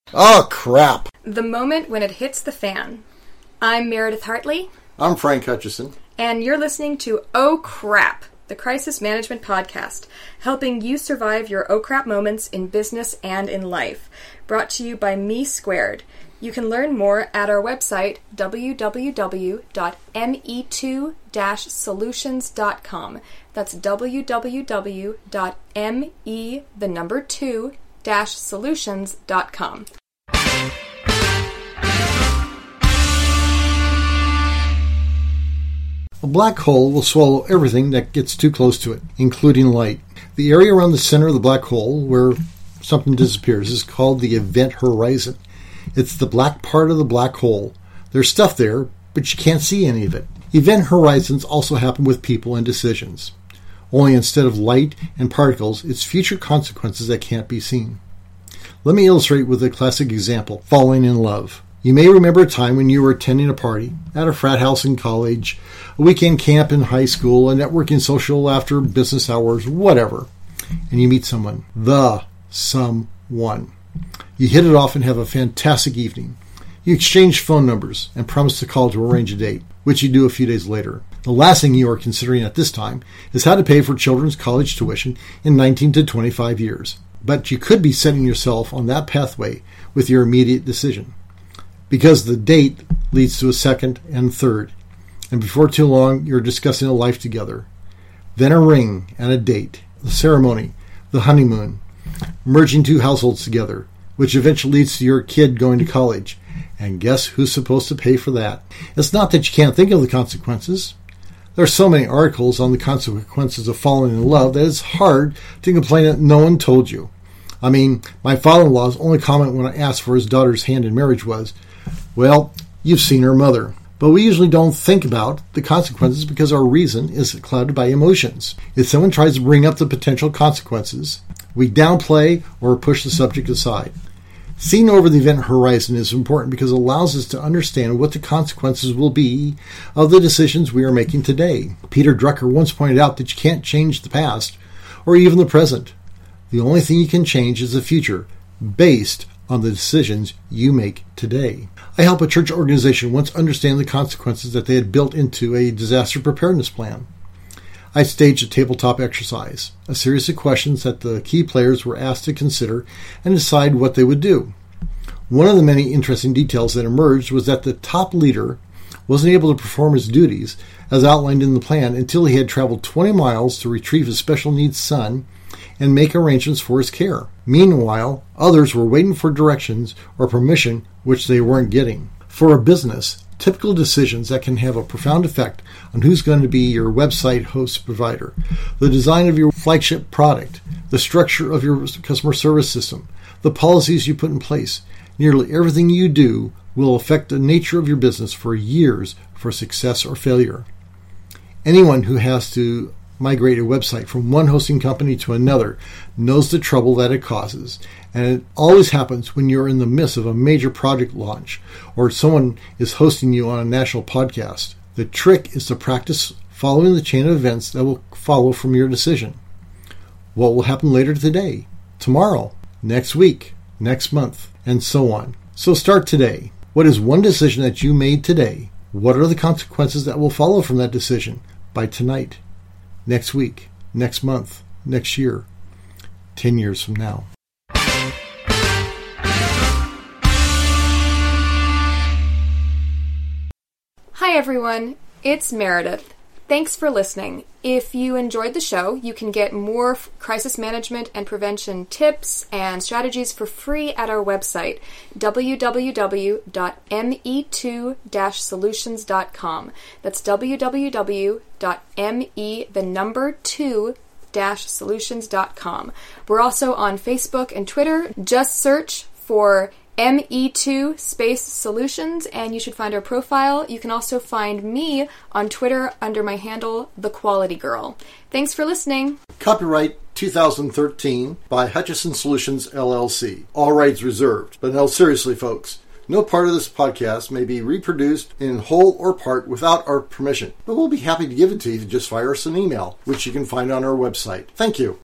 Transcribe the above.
Oh, crap. The moment when it hits the fan. I'm Meredith Hartley. I'm Frank Hutchison. And you're listening to Oh Crap, the Crisis Management Podcast, helping you survive your oh crap moments in business and in life. Brought to you by Me Squared. You can learn more at our website, www.me2-solutions.com. That's www.me2-solutions.com. A black hole will swallow everything that gets too close to it, including light. The area around the center of the black hole, where something disappears, is called the event horizon. It's the black part of the black hole. There's stuff there, but you can't see any of it. Event horizons also happen with people and decisions. Only instead of light and particles, it's future consequences that can't be seen. Let me illustrate with a classic example, falling in love. You may remember a time when you were attending a party, at a frat house in college, a weekend camp in high school, a networking social after business hours, whatever, and you meet someone. Someone. You hit it off and have a fantastic evening. You exchange phone numbers and promise to call to arrange a date, which you do a few days later. The last thing you are considering at this time is how to pay for children's college tuition in 19 to 25 years. But you could be setting yourself on that pathway with your immediate decision, because the date leads to a second and third, and before too long you're discussing a life together. Then a ring and a date, the ceremony, the honeymoon, merging two households together, which eventually leads to your kid going to college. And guess who's supposed to pay for that? It's not that you can't think of the consequences. There are so many articles on the consequences of falling in love that it's hard to complain that no one told you. I mean, my father-in-law's only comment when I asked for his daughter's hand in marriage was, "Well, you've seen her mother." But we usually don't think about the consequences because our reason is clouded by emotions. If someone tries to bring up the potential consequences, we downplay or push the subject aside. Seeing over the event horizon is important because it allows us to understand what the consequences will be of the decisions we are making today. Peter Drucker once pointed out that you can't change the past or even the present. The only thing you can change is the future, based on the decisions you make today. I helped a church organization once understand the consequences that they had built into a disaster preparedness plan. I staged a tabletop exercise, a series of questions that the key players were asked to consider and decide what they would do. One of the many interesting details that emerged was that the top leader wasn't able to perform his duties as outlined in the plan until he had traveled 20 miles to retrieve his special needs son and make arrangements for his care. Meanwhile, others were waiting for directions or permission which they weren't getting. For a business, typical decisions that can have a profound effect on who's going to be your website host provider, the design of your flagship product, the structure of your customer service system, the policies you put in place. Nearly everything you do will affect the nature of your business for years for success or failure. Anyone who has to migrate a website from one hosting company to another knows the trouble that it causes, and it always happens when you're in the midst of a major project launch or someone is hosting you on a national podcast. The trick is to practice following the chain of events that will follow from your decision. What will happen later today, tomorrow, next week, next month, and so on. So start today. What is one decision that you made today? What are the consequences that will follow from that decision by tonight, next week, next month, next year, 10 years from now? Hi everyone, it's Meredith. Thanks for listening. If you enjoyed the show, you can get more crisis management and prevention tips and strategies for free at our website, www.me2-solutions.com. That's www.me2-solutions.com. We're also on Facebook and Twitter. Just search for ME2 space solutions, and you should find our profile. You can also find me on Twitter under my handle, The Quality Girl. Thanks for listening. Copyright 2013 by Hutchison Solutions, LLC. All rights reserved. But no, seriously, folks, no part of this podcast may be reproduced in whole or part without our permission. But we'll be happy to give it to you if you just fire us an email, which you can find on our website. Thank you.